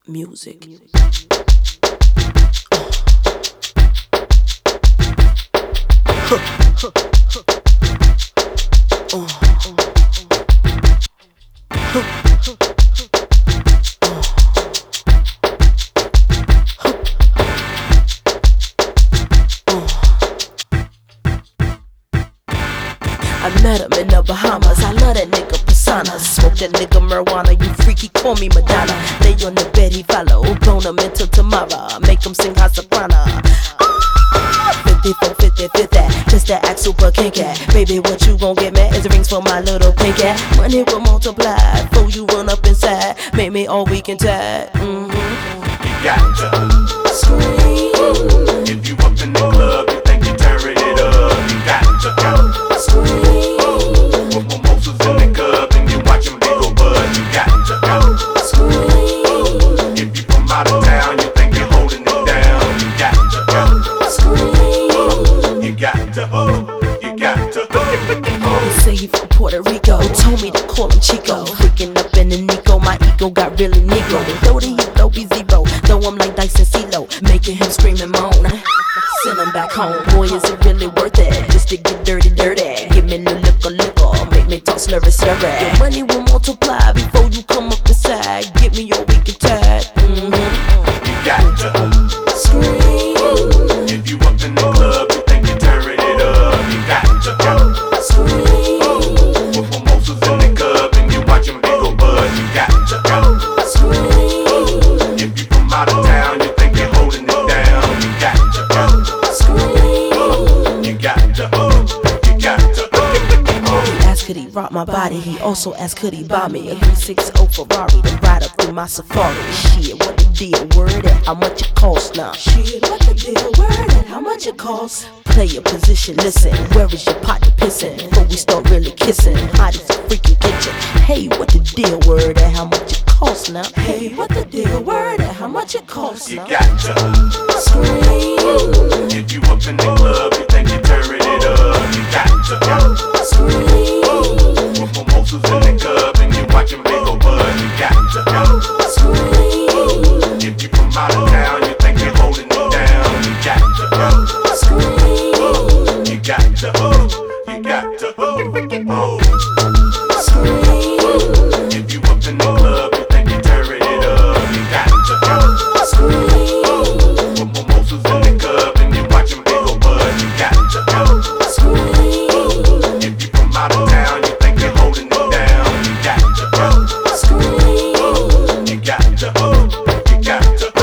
music. I met him in the Bahamas. I love that nigga persona. Smoke that nigga marijuana. You freaky, call me Madonna. Lay on the bed, he follow. Bone him until tomorrow. Make him sing high soprano. 54, 50, 50. Just to act super kinky. Baby, what you gon' get me? Is the rings for my little pinky. Money will multiply. Before you run up inside. Make me all weak and tired. You got to scream. If you up in the club, you think you turn it up. You got to scream. With mimosas in the cup and you watch them big old bud. You got to scream. If you from out of town, you think you're holding it down. You got to scream. You got to, you got to. He say he from Puerto Rico. Told me to call him Chico. Freaking up in the Nico. My ego got really Negro. Though the heat low be zero. Though I'm like Dyson CeeLo. Making him scream and moan. Send him back home. Boy, is it really worth it? Just to get dirty, dirty. Give me the liquor. Make me talk slurry, slurry. Your money will multiply before you come up inside. Get me your weak and tired. You got to scream. If you up in the club, you think you turn it up. You got to scream. With mimosas in the cup and you watch them big old bud. You got to scream. If you from out of town, you think you're holding it down. You got to scream. You got to, you got to. He asked could he rock my body. He also asked could he buy me a 360 Ferrari to ride up through my safari. Shit, what the deal? Word and how much it costs now? Shit, what the deal? Word and how much it costs? Play your position, listen. Where is your partner pissing? Before we start really kissing. Hot as a freaking kitchen. Hey, what the deal? Word and how much it costs now? Hey, what the deal? Word and how much it costs You now? got to scream. If you up in the club, you think you turn it up. You got to scream. With mimosas in the cup and you watch them big old bud. You got to scream. If you from out of town, you think you're holding it down. You got to scream. You got to, you got to, scream. If you up in the club, you think you turn it up. You got to scream. With mimosas in the cup and you watch them big old bud. You got to scream. If you from out of town, you think you're holding it down. You got to scream. You got to, you got to.